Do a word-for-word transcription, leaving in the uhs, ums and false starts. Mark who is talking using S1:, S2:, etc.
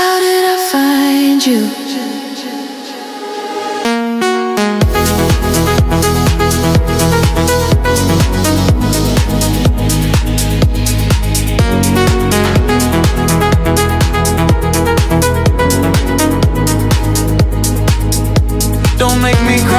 S1: How did I find you?
S2: Don't make me